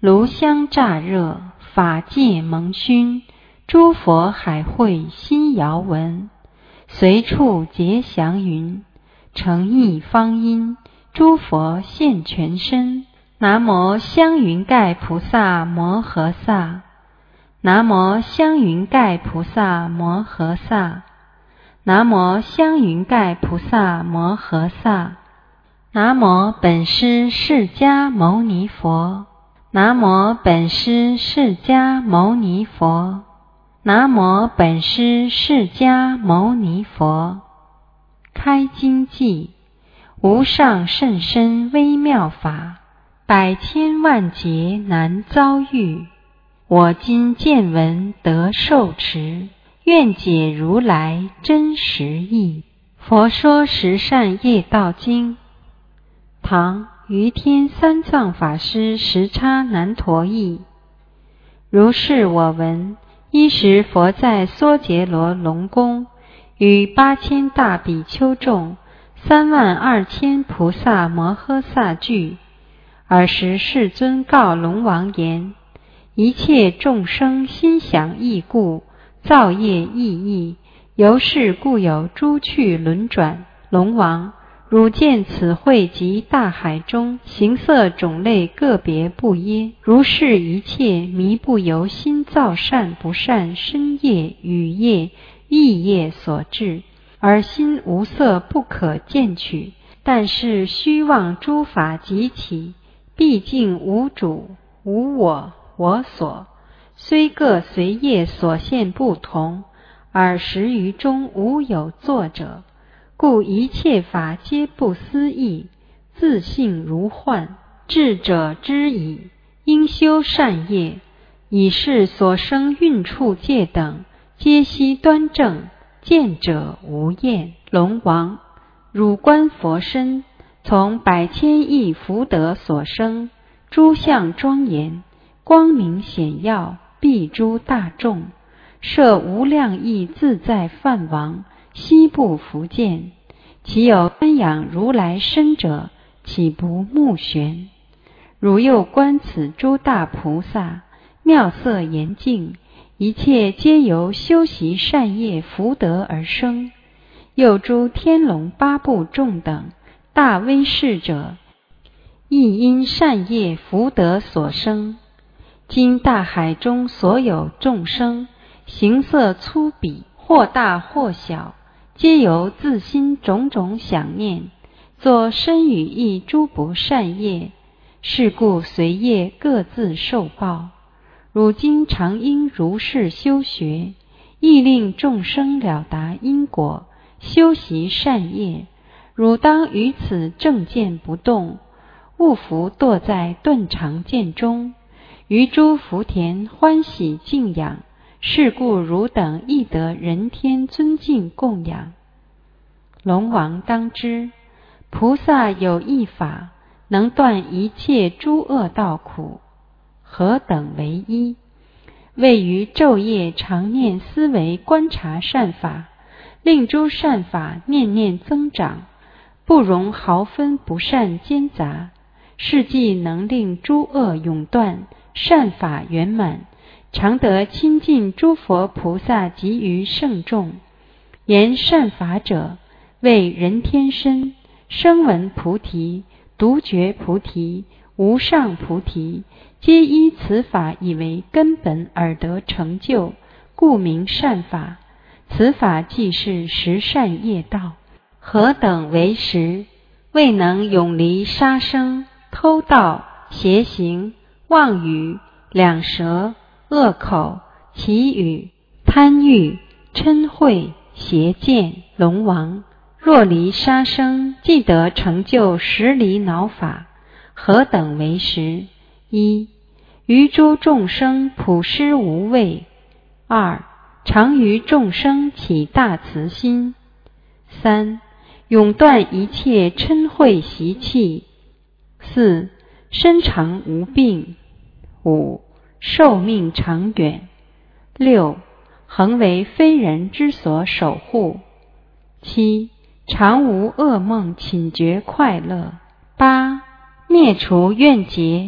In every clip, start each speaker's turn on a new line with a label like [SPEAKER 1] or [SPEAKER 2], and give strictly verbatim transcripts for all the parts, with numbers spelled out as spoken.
[SPEAKER 1] 炉香乍热，法界蒙熏，诸佛海会心遥闻。随处结祥云，诚意方音，诸佛现全身。南无香云盖菩萨摩诃萨，南无香云盖菩萨摩诃萨，南无香云盖菩萨摩诃萨，南无本师释迦牟尼佛，南无本师释迦牟尼佛，南无本师释迦牟尼佛。开经偈：无上甚深微妙法，百千万劫难遭遇。我今见闻得受持，愿解如来真实义。佛说十善业道经，唐于天三藏法师时叉难陀译。如是我闻，一时佛在娑竭罗龙宫，与八千大比丘众、三万二千菩萨摩诃萨聚。尔时世尊告龙王言：一切众生心想异故，造业异异，由是故有诸趣轮转。龙王，汝见此会及大海中形色种类个别不耶？如是一切迷不由心造善不善身业语业意业所致，而心无色不可见取。但是虚妄诸法集起，毕竟无主无我我所，虽各随业所现不同，而实于中无有作者。故一切法皆不思议，自性如幻。智者知矣，应修善业，以是所生运处界等，皆悉端正，见者无厌。龙王，汝观佛身，从百千亿福德所生，诸相庄严，光明显耀，蔽诸大众，摄无量亿自在梵王，悉不复见。其有瞻仰如来身者，岂不目眩？汝又观此诸大菩萨，妙色严净，一切皆由修习善业福德而生。又诸天龙八部众等大威势者，亦因善业福德所生。今大海中所有众生，形色粗鄙，或大或小，皆由自心种种想念，作身语意诸不善业，是故随业各自受报。汝今常应如是修学，亦令众生了达因果，修习善业。汝当于此正见不动，勿复堕在断常见中，于诸福田欢喜敬仰。是故汝等亦得人天尊敬供养。龙王当知，菩萨有一法，能断一切诸恶道苦。何等为一？位于昼夜常念思维观察善法，令诸善法念念增长，不容毫分不善兼杂，是即能令诸恶永断，善法圆满，常得亲近诸佛菩萨及于圣众。言善法者，为人天身、声闻菩提、独觉菩提、无上菩提，皆依此法以为根本而得成就，故名善法。此法即是十善业道。何等为十？未能永离杀生、偷盗、邪行、妄语、两舌、恶口、绮语、贪欲、嗔恚、邪见。龙王，若离杀生，即得成就十离恼法。何等为十？一、于诸众生普施无畏。二、常于众生起大慈心。三、永断一切嗔恚习气。四、身长无病。五、寿命长远。六、恒为非人之所守护。七、常无噩梦寝觉快乐。八、灭除怨结，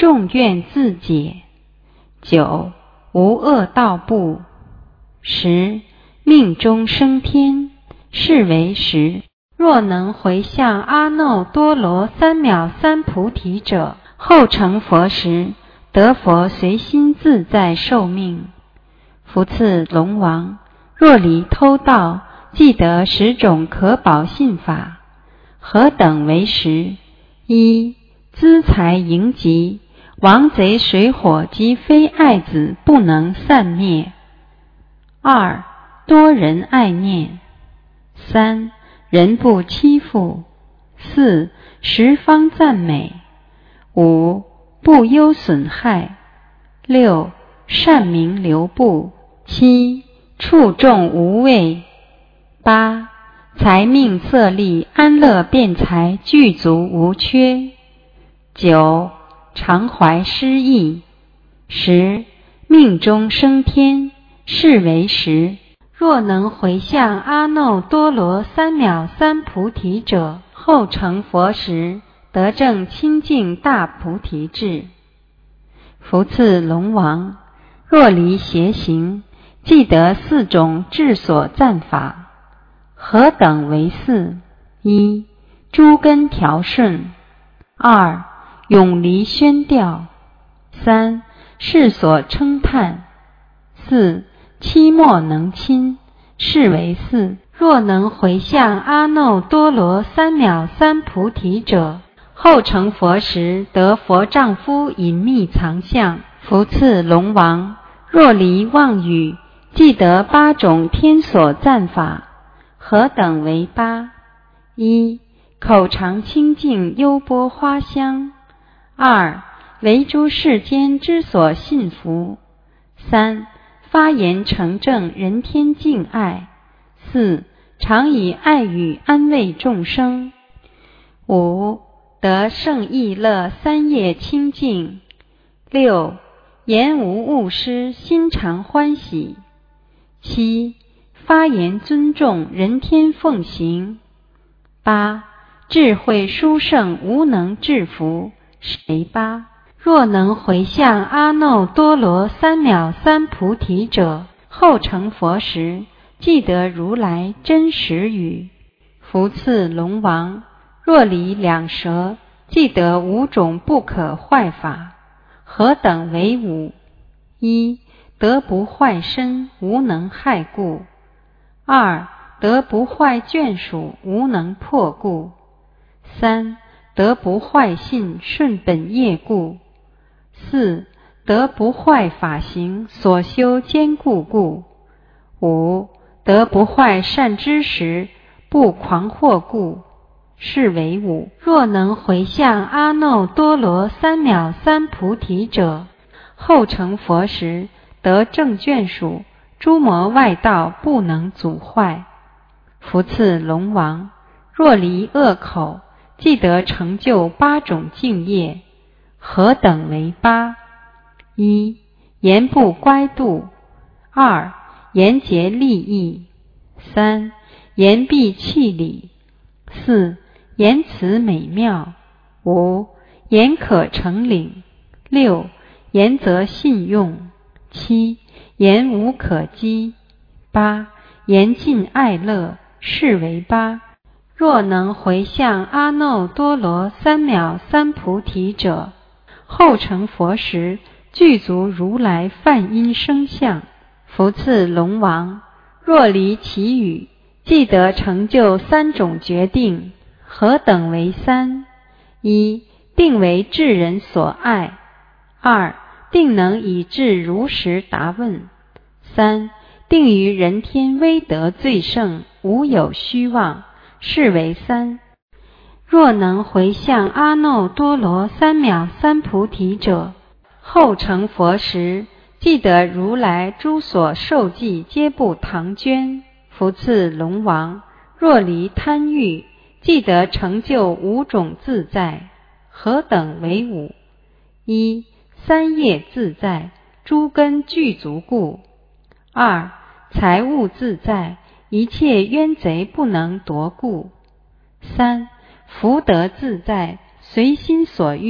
[SPEAKER 1] 众愿自解。九、无恶道不。十、命中生天，是为实。若能回向阿耨多罗三藐三菩提者，后成佛时，得佛随心自在寿命。复次龙王，若离偷盗，即得十种可保信法。何等为实？一、资财盈集，王贼水火及非爱子不能散灭。二、多人爱念。三、人不欺负。四、十方赞美。五、不忧损害。六、善名流布。七、处众无畏。八、财命色力安乐辩才具足无缺。九、常怀诗意。十、命中生天，是为实。若能回向阿耨多罗三藐三菩提者，后成佛时，得证清净大菩提智。复次龙王，若离邪行，即得四种智所赞法。何等为四？一、诸根调顺。二、永离宣调。三、世所称叹。四、期末能亲，是为四。若能回向阿耨多罗三藐三菩提者，后成佛时，得佛丈夫隐秘藏相。复次龙王，若离妄语，即得八种天所赞法。何等为八？一、口常清净优波花香。二、为诸世间之所信服。三、发言成正人天敬爱。四、常以爱语安慰众生。五、得胜意乐三业清净。六、言无误失心常欢喜。七、发言尊重人天奉行。八、智慧殊胜无能制服，是为八。若能回向阿耨多罗三藐三菩提者，后成佛时，即得如来真实语。复次龙王，若离两舌，即得五种不可坏法。何等为五？一、得不坏身，无能害故。二、得不坏眷属，无能破故。三、得不坏信，顺本业故。四、得不坏法行，所修坚固故。五、得不坏善知识，不狂惑故，是为五。若能回向阿耨多罗三藐三菩提者，后成佛时，得正眷属，诸魔外道不能阻坏。复次龙王，若离恶口，即得成就八种净业。何等为八？一、言不乖度。二、言结利益。三、言必气理。四、言辞美妙。五、言可成领。六、言则信用。七、言无可讥。八、言尽爱乐，是为八。若能回向阿耨多罗三藐三菩提者，后成佛时，具足如来梵音声相。复次龙王，若离其语，即得成就三种决定。何等为三？一、定为智人所爱。二、定能以智如实答问。三、定于人天威德最盛，无有虚妄，是为三。若能回向阿耨多罗三藐三菩提者，后成佛时，即得如来诸所受记皆不唐捐。复次龙王，若离贪欲，即得成就五种自在。何等为五？一、三业自在，诸根具足故。二、财物自在，一切冤贼不能夺故。三、福德自在，随心所欲，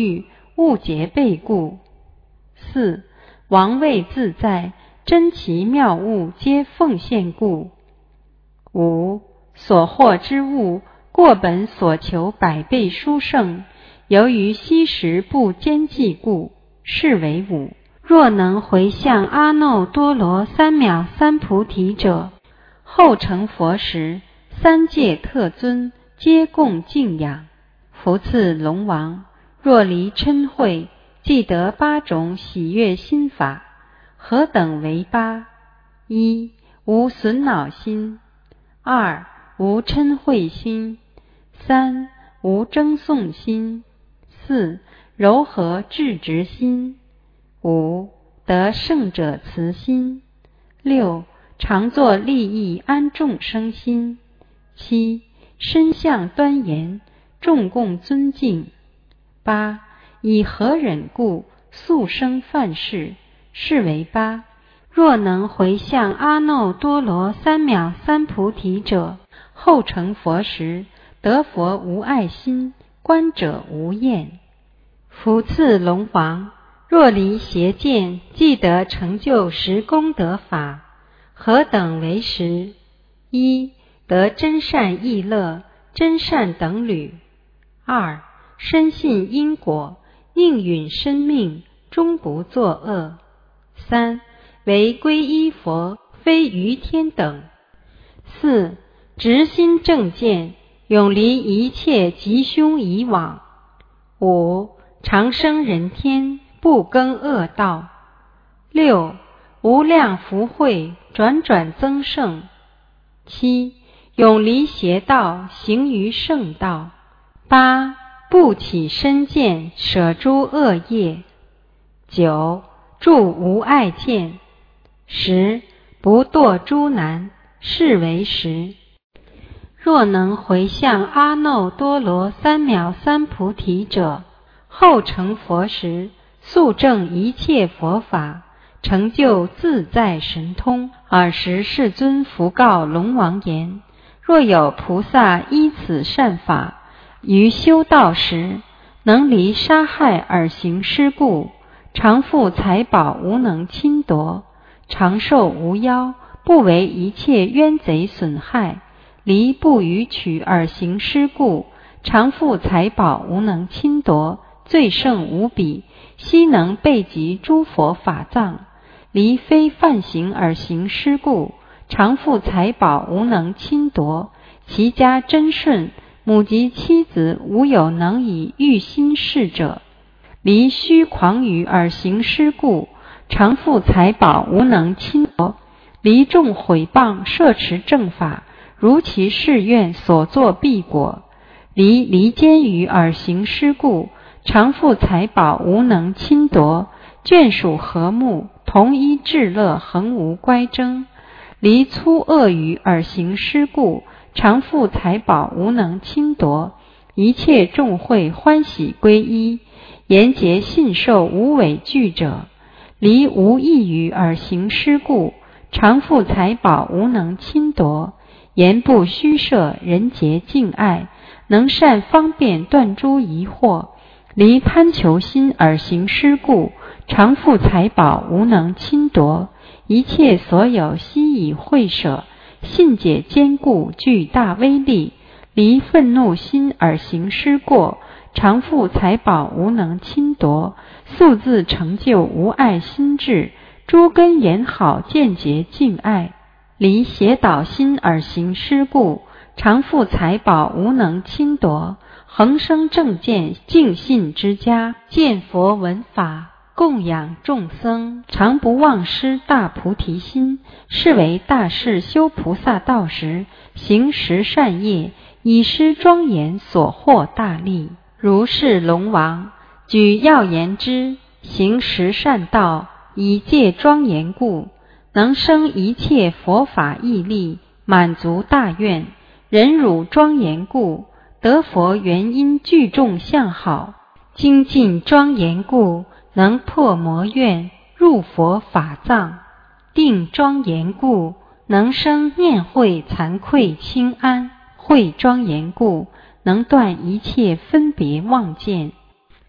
[SPEAKER 1] 物结备故。四、王位自在，珍奇妙物皆奉献故。五、所获之物过本所求百倍殊胜，由于惜时不坚记故，是为五。若能回向阿耨多罗三藐三菩提者，后成佛时，三界特尊皆共敬仰。复次龙王，若离嗔恚，即得八种喜悦心法。何等为八？一、无损恼心；二、无嗔恚心；三、无争讼心；四、柔和智直心；五、得胜者慈心；六、常作利益安众生心；七、身相端严，众共尊敬；八、以和忍故，速生犯事，是为八。若能回向阿耨多罗三藐三菩提者，后成佛时，得佛无爱心，观者无厌。复次龙王，若离邪见，即得成就十功德法。何等为十？一、得真善意乐，真善等侣；二、深信因果，应允生命，终不作恶；三、为皈依佛，非于天等；四、直心正见，永离一切吉凶疑往；五、长生人天，不更恶道；六、无量福慧，转转增盛；七、永离邪道，行于圣道；八、不起身见，舍诸恶业；九、住无爱见；十、不堕诸难，是为十。若能回向阿耨多罗三藐三菩提者，后成佛时，速证一切佛法，成就自在神通。尔时世尊复告龙王言：若有菩萨依此善法，于修道时，能离杀害而行施故，常富财宝无能侵夺，长寿无夭，不为一切冤贼损害；离不逾取而行施故，常富财宝无能侵夺，最胜无比，悉能备集诸佛法藏；离非犯行而行施故，常富财宝无能侵夺，其家真顺，母及妻子无有能以欲心事者；离虚诳语而行施故，常富财宝无能侵夺，离众毁谤摄持正法，如其誓愿所作必果；离离间语而行施故，常富财宝无能侵夺，眷属和睦，同一至乐，恒无乖争；离粗恶语而行施故，常富财宝无能侵夺，一切众会欢喜归依，言结信受无畏惧者；离无异语而行施故，常富财宝无能侵夺，言不虚设，人结敬爱，能善方便断诸疑惑；离贪求心而行施故，常富财宝无能侵夺，一切所有悉以会舍，信解坚固，具大威力；离愤怒心而行施过，常富财宝无能侵夺，速自成就无爱心智，诸根言好，见结敬爱；离邪导心而行施故，常富财宝无能侵夺，恒生正见，净信之家，见佛闻法，供养众僧，常不忘失大菩提心，是为大士修菩萨道时，行十善业，以施庄严所获大利。如是龙王，举要言之，行十善道，以戒庄严故，能生一切佛法义力，满足大愿；忍辱庄严故，得佛原因具众相好；精进庄严故，能破魔怨，入佛法藏；定庄严故，能生念慧惭愧轻安；慧庄严故，能断一切分别妄见；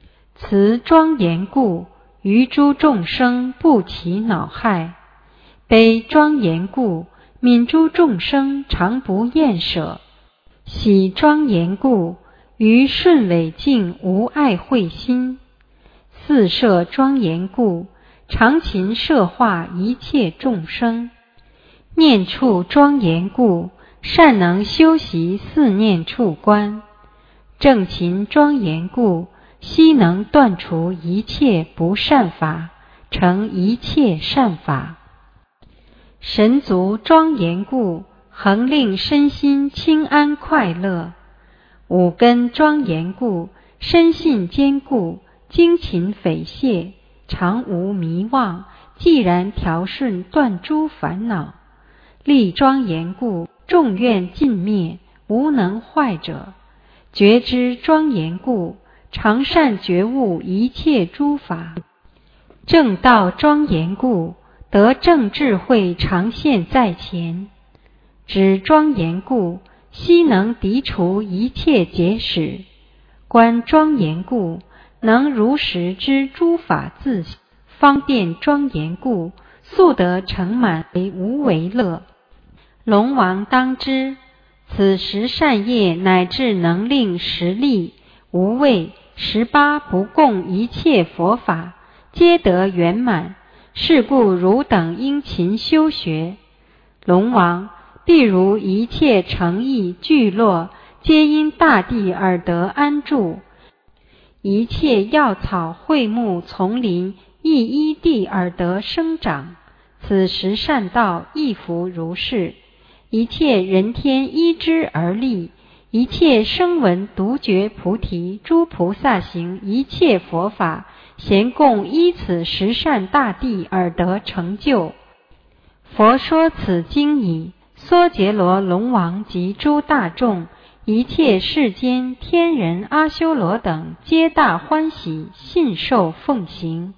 [SPEAKER 1] 此庄严故，于诸众生不起恼害；悲庄严故，悯诸众生常不厌舍；喜庄严故，于顺违境无爱慧心；四摄庄严故，常勤摄化一切众生；念处庄严故，善能修习四念处观；正勤庄严故，悉能断除一切不善法，成一切善法；神足庄严故，恒令身心清安快乐；五根庄严故，深信坚固，精勤匪懈，常无迷妄，既然调顺断诸烦恼；力庄严故，众愿尽灭，无能坏者；觉知庄严故，常善觉悟一切诸法；正道庄严故，得正智慧常现在前；止庄严故，悉能涤除一切结使；观庄严故，能如实知诸法自性；方便庄严故，速得成满为无为乐。龙王当知，此十善业乃至能令十力、无畏、十八不共一切佛法，皆得圆满。是故汝等应勤修学。龙王必如一切城邑聚落，皆因大地而得安住；一切药草卉木丛林，亦依地而得生长。此十善道亦复如是。一切人天依之而立，一切声闻独觉菩提诸菩萨行一切佛法，咸共依此十善大地而得成就。佛说此经已，娑竭罗龙王及诸大众，一切世间天人阿修罗等，皆大欢喜，信受奉行。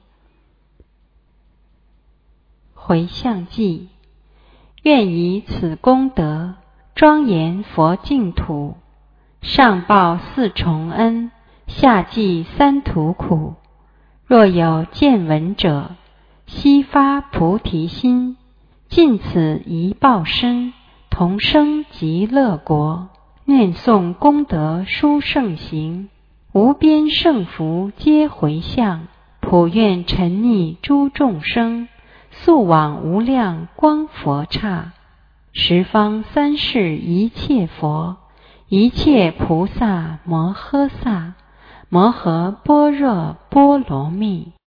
[SPEAKER 1] 回向偈：愿以此功德，庄严佛净土，上报四重恩，下济三途苦。若有见闻者，悉发菩提心，尽此一报身，同生极乐国。念诵功德殊胜行，无边胜福皆回向。普愿沉溺诸众生，速往无量光佛刹。十方三世一切佛，一切菩萨摩诃萨，摩诃般若波罗蜜。